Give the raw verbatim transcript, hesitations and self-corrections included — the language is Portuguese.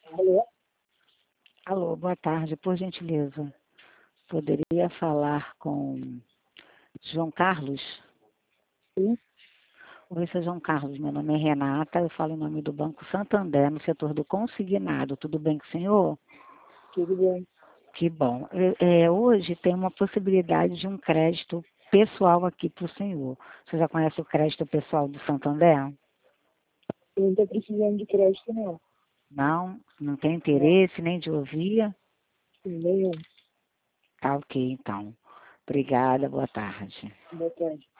Alô? Alô, boa tarde, por gentileza. Poderia falar com João Carlos? Sim, Oi, seu João Carlos, meu nome é Renata, eu falo em nome do Banco Santander, no setor do consignado. Tudo bem com o senhor? tudo bem. Que bom. É, é, hoje tem uma possibilidade de um crédito pessoal aqui para o senhor. Você já conhece o crédito pessoal do Santander? Eu não estou precisando de crédito, não. Não? Não tem Não, interesse nem de ouvir? nenhum. Tá ok, então. Obrigada, boa tarde. Boa tarde.